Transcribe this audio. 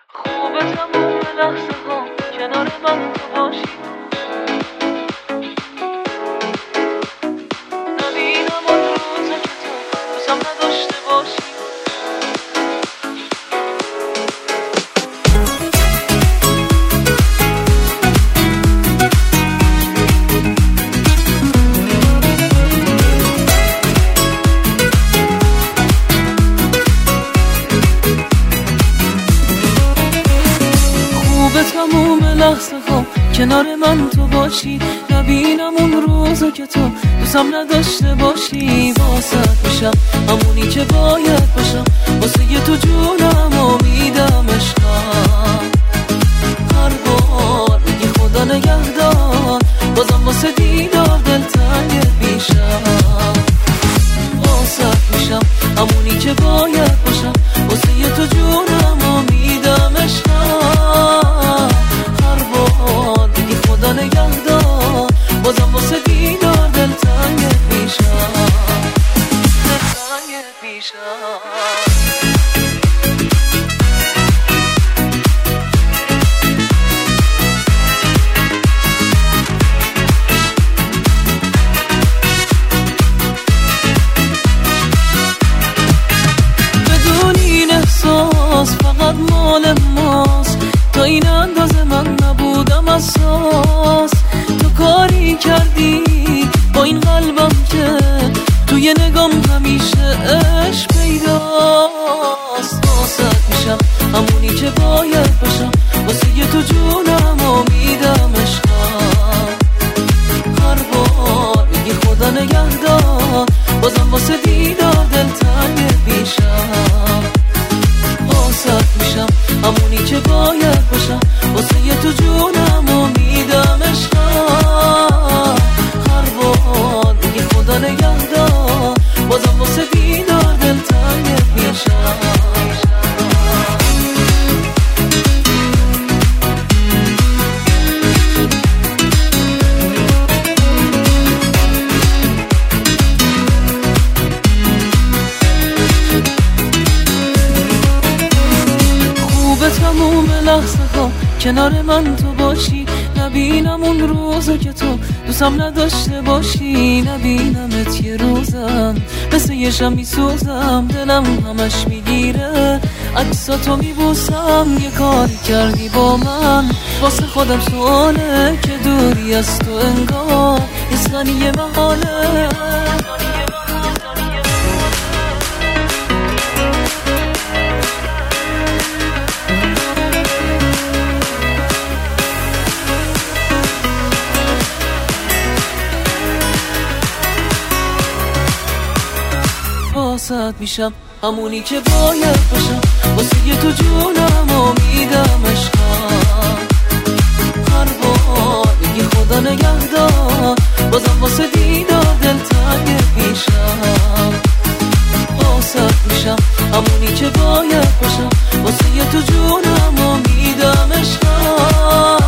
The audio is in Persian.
خوبه تموم لحظه ها کنار من تو باشی، نبینم اون روزا که تو دوستم نداشته باشی. خوبه تموم لحظه ها کنار من تو باشی، نبینم اون روزا که تو دوستم نداشته باشی. واسه میشم همونی که باید باشم، واسه یه تو جونم و میدم عشقم. هر بار میگی خدا نگهدار، بازم واسه دیدار دلتنگ میشم. واسه میشم همونی که باید باشم، واسه یه تو جونم و میدم عشقم. هر بار میگی خدا نگهدار، بازم واسه دیدار دلتنگ میشم، دلتنگ میشم. فقط مال ماست، تا این اندازه من نبودم اساس. تو کاری کردی با این قلبم که توی نگام همیشه عشق پیداست. واسه میشم همونی که باید باشم، واسه یه تو جونم و میدم عشقم. هر بار میگی خدا نگهدار، بازم واسه دیدار دلتنگ میشم. واسه میشم همونی که باید باشم، واسه یه تو جونم و میدم عشقم. هر بار میگی خدا نگهدار، بازم واسه دیدار دلتنگ میشم. تموم لحظه ها کنار من تو باشی، نبینم اون روزا که تو دوستم نداشته باشی. نبینمت یه روزم مثل یه شم میسوزم، دلم همش میگیره عکساتو میبوسم. یه کاری کردی با من واسه خودم سواله، که دوری از تو انگار یه ثانیه محاله. واسه میشم همونی که باید باشم، واسه یه تو جونم و میدم عشقم. هر بار میگی خدا نگهدار، بازم واسه دیدار دلتنگ میشم. واسه میشم همونی که باید باشم، واسه یه تو جونم و میدم عشقم.